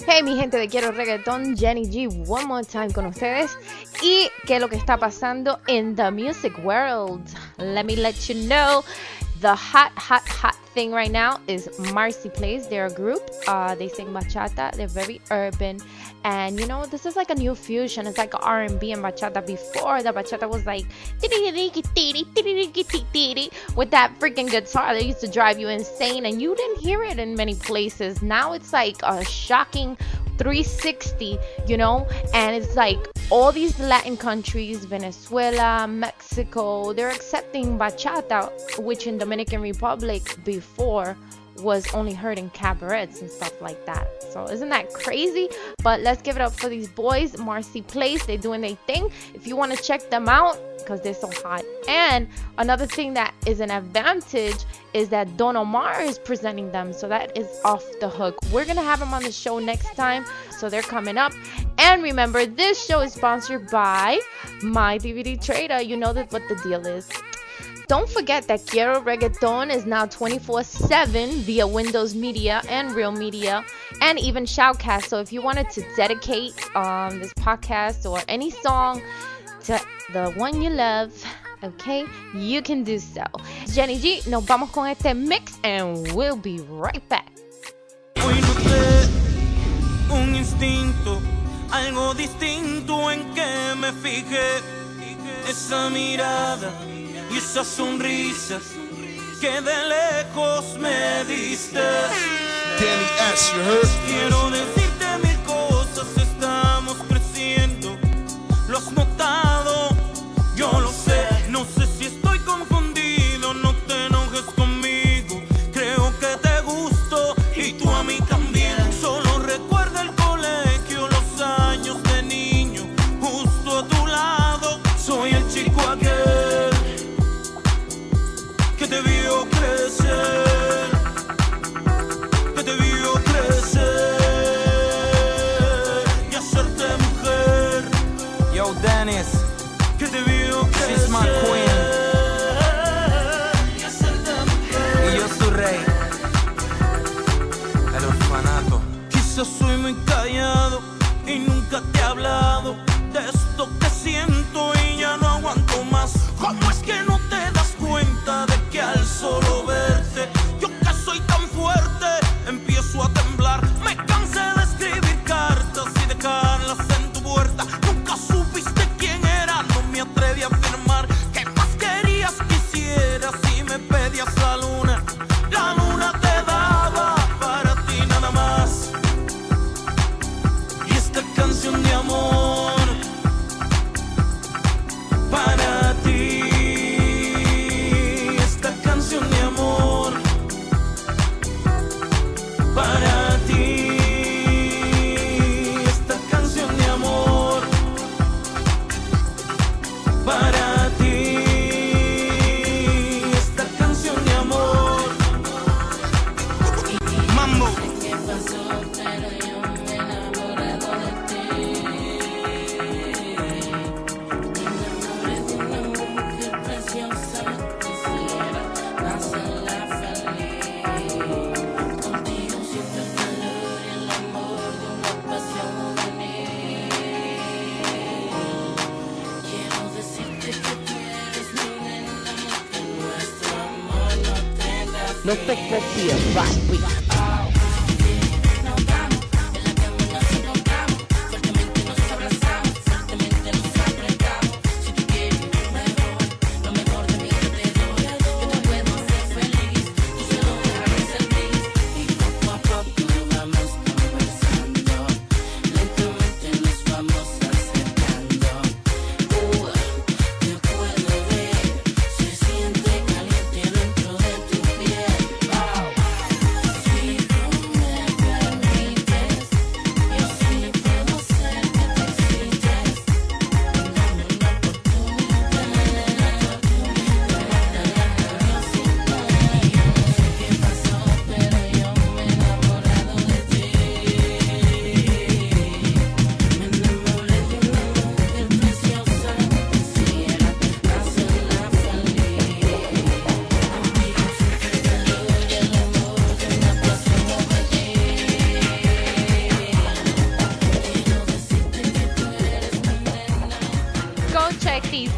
Hey mi gente de Quiero Reggaetón, Jenny G one more time con ustedes. Y qué es lo que está pasando in the music world. Let me let you know. The hot thing right now is Marcy Plays. They're a group. They sing bachata. They're very urban. And you know, this is like a new fusion. It's like R&B and bachata. Before, the bachata was like with that freaking guitar that used to drive you insane, and you didn't hear it in many places. Now it's like a shocking 360, you know, and it's like all these Latin countries, Venezuela, Mexico, they're accepting bachata, which in Dominican Republic before was only heard in cabarets and stuff like that. So isn't that crazy? But let's give it up for these boys. Marcy Place, they're doing their thing. If you want to check them out, because they're so hot. And another thing that is an advantage is that Don Omar is presenting them, so that is off the hook. We're gonna have him on the show next time, so they're coming up. And remember, this show is sponsored by My DVD Trader. You know that what the deal is. Don't forget that Quiero Reggaeton is now 24/7 via Windows Media and Real Media and even Shoutcast. So if you wanted to dedicate this podcast or any song to the one you love, okay, you can do so. Jenny G, nos vamos con este mix and we'll be right back. Hoy noté un instinto, algo distinto en que me fijé, esa mirada y esas sonrisas que de lejos me diste. Danny S, you heard? Quiero decirte mil cosas, estamos creciendo. Lo has notado, yo lo sé. No sé si estoy confundido, no te enojes conmigo. Creo que te gusto y tú a mí también. Solo recuerda el colegio, los años de niño. Justo a tu lado, soy el chico aquel que te vio crecer, que te vio crecer y hacerte mujer. Yo, Dennis, Que te vio crecer, she's my queen y hacerte mujer. y yo su rey, el orfanato. Quizás soy muy callado y nunca te he hablado de esto que siento y ya no aguanto más. ¿Cómo es que no te das cuenta de que al solo verte, yo que soy tan fuerte, empiezo a temblar? Me cansé de escribir cartas y dejarlas en tu puerta. Nunca supiste quién era, no me atreví a afirmar. ¿Qué más querías que hiciera si me pedías la luna? La luna te daba para ti nada más. Y esta canción de amor para ti, esta canción de amor para ti, esta canción de amor para ti, esta canción de amor. Mambo. ¿Qué pasó? Pero yo me he enamorado de ti. Me enamoré de una mujer preciosa. Quisiera hacerla feliz. Contigo siento el calor y el amor de una pasión juvenil. Quiero decirte que tú eres mi nena, que nuestro amor no tenga fin. No te copies, right? Nos vamos, en la cama nos encontramos, fuertemente nos abrazamos, fuertemente nos apretamos. Si tú quieres, lo mejor de mí yo te doy. Yo te puedo hacer feliz, tú solo déjame sentir. Y poco a poco vamos conversando, lentamente nos vamos acercando. Te puedo ver, se siente caliente dentro de tu piel. Si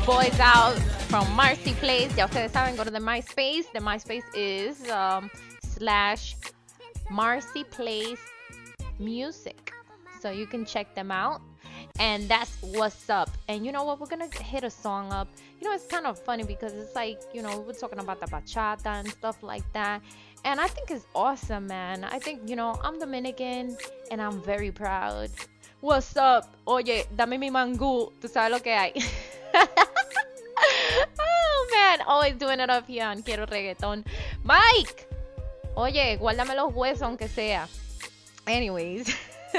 boys out from Marcy Place. Ya ustedes saben, go to the MySpace. The MySpace is slash Marcy Place Music. So you can check them out. And that's what's up. And you know what? We're gonna hit a song up. You know, it's kind of funny because it's like, you know, we're talking about the bachata and stuff like that. And I think it's awesome, man. I think, you know, I'm Dominican and I'm very proud. What's up? Oye, dame mi mangú. Tú sabes lo que hay. Oh, man. Always doing it up here on Quiero Reggaeton. Mike. Oye, guárdame los huesos aunque sea. Anyways.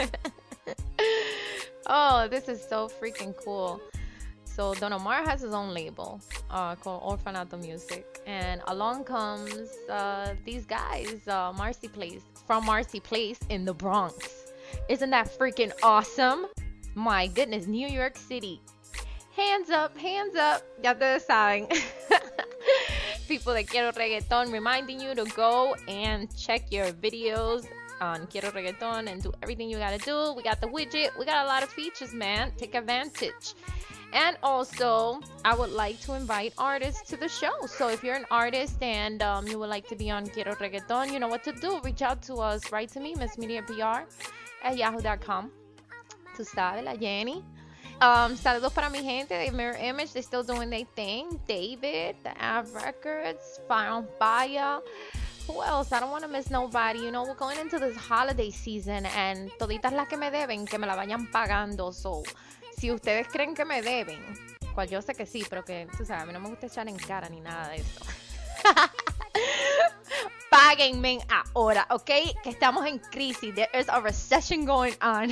Oh, this is so freaking cool. So Don Omar has his own label called Orfanato Music, and along comes these guys, Marcy Place, from Marcy Place in the Bronx. Isn't that freaking awesome? My goodness, New York City. Hands up, hands up. Ya ustedes saben. People that Quiero Reggaeton, reminding you to go and check your videos on Quiero Reggaeton and do everything you gotta do. We got the widget. We got a lot of features, man. Take advantage. And also, I would like to invite artists to the show. So if you're an artist and you would like to be on Quiero Reggaeton, you know what to do. Reach out to us. Write to me, missmediapr@yahoo.com. Tú sabes, la Jenny. Saludos para mi gente de Mirror Image. They're still doing their thing. David, the Av Records, Fire on Fire. Who else? I don't want to miss nobody. You know, we're going into this holiday season and toditas las que me deben, que me la vayan pagando. So, si ustedes creen que me deben, cual yo sé que sí, pero que, tú sabes, a mí no me gusta echar en cara ni nada de eso. Páguenme ahora, ¿ok? Que estamos en crisis. There is a recession going on.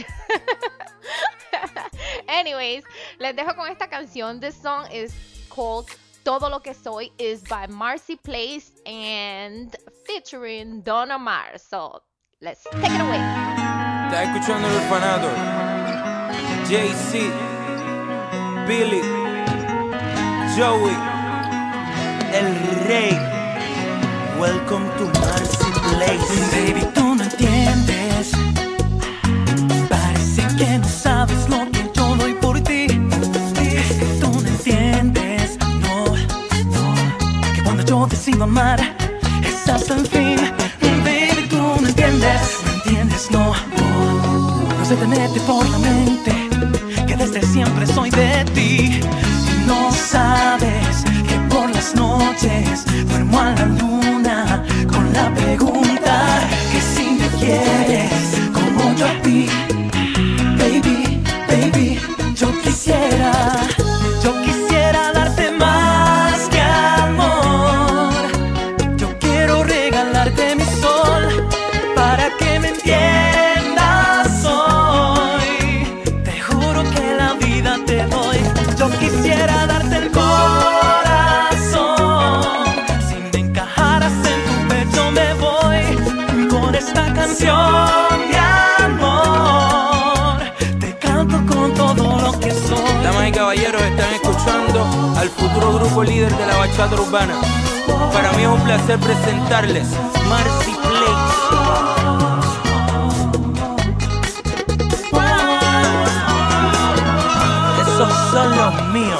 Anyways, les dejo con esta canción. This song is called Todo Lo Que Soy, is by Marcy Place and featuring Don Omar. So, let's take it away. Estás escuchando El Orfanato. JC, Billy, Joey, El Rey. Welcome to Marcy Place. Baby, tú no entiendes. Parece que no sabes lo que yo doy por ti. Es que tú no entiendes. No, no. Que cuando yo decido amar es hasta el fin. Baby, tú no entiendes. No entiendes, no. No se te mete por la mente que desde siempre soy de ti. Y no sabes que por las noches duermo a la luna con la pregunta que si me quieres como yo a ti. Baby, baby, yo quisiera darte más que amor. Yo quiero regalarte mi sol para que me entiendas hoy. Te juro que la vida te doy. Yo quisiera darte el corazón. Si me encajaras en tu pecho me voy con esta canción de amor. Te canto con todo lo que soy. Damas y caballeros, están escuchando al futuro grupo líder de la bachata urbana. Para mí es un placer presentarles Marcy Place. Esos son los míos.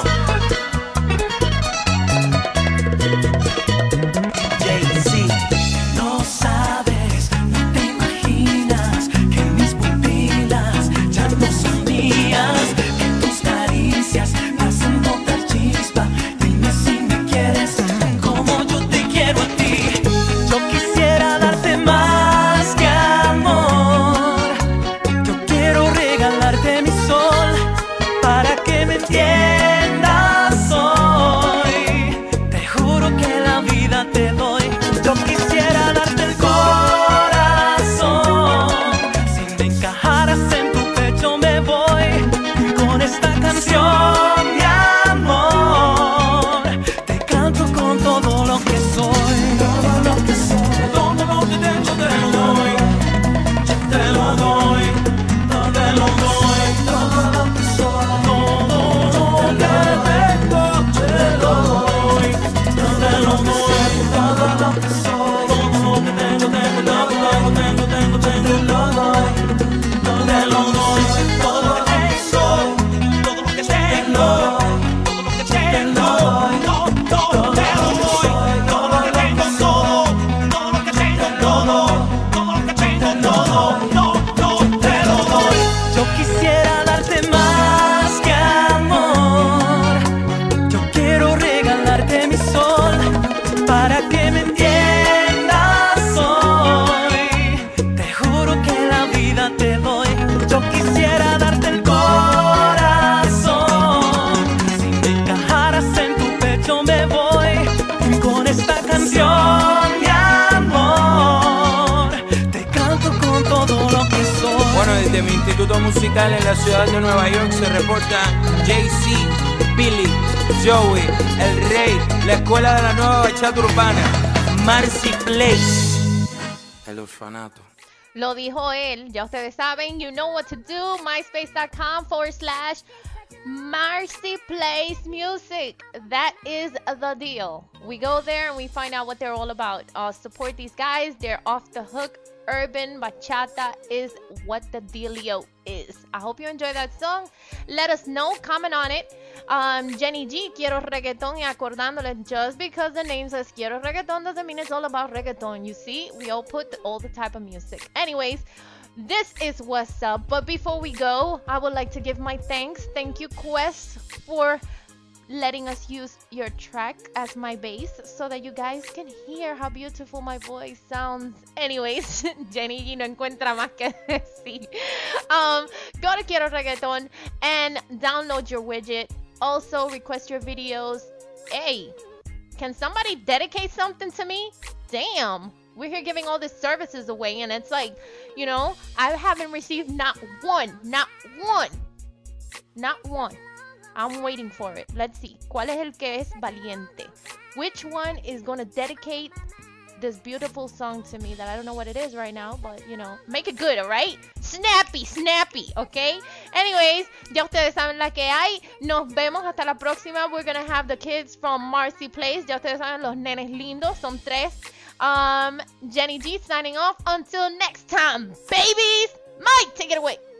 JC. No sabes, no te imaginas que mis pupilas ya no son mías, que tus caricias hacen botar chispa. Dime si me quieres como yo te quiero a ti. Yo quisiera darte más que amor. Yo quiero regalarte mi sol para que me entiendas Instituto Musical en la ciudad de Nueva York se reporta JC, Billy, Joey, El Rey, la escuela de la nueva bachata urbana, Marcy Place, el orfanato. Lo dijo él, ya ustedes saben, you know what to do, myspace.com/Marcy Plays Music. That is the deal. We go there and we find out what they're all about. Support these guys. They're off the hook. Urban bachata is what the dealio is. I hope you enjoy that song. Let us know. Comment on it. Jenny G, Quiero Reggaeton, y acordándole, just because the name says Quiero Reggaeton doesn't mean it's all about reggaeton. You see, we all put all the type of music. Anyways, this is what's up. But before we go, I would like to give my thanks. Thank you, Quest, for letting us use your track as my bass so that you guys can hear how beautiful my voice sounds. Anyways, Jenny G no encuentra más que decir. Go to Quiero Reggaeton and download your widget. Also, request your videos. Hey, can somebody dedicate something to me? Damn. We're here giving all these services away, and it's like, you know, I haven't received not one. I'm waiting for it. Let's see. ¿Cuál es el que es valiente? Which one is going to dedicate this beautiful song to me that I don't know what it is right now, but, you know, make it good, all right? Snappy, okay? Anyways, ya ustedes saben la que hay. Nos vemos hasta la próxima. We're going to have the kids from Marcy Place. Ya ustedes saben, los nenes lindos. Son 3. Jenny G signing off. Until next time, babies. Mike, take it away.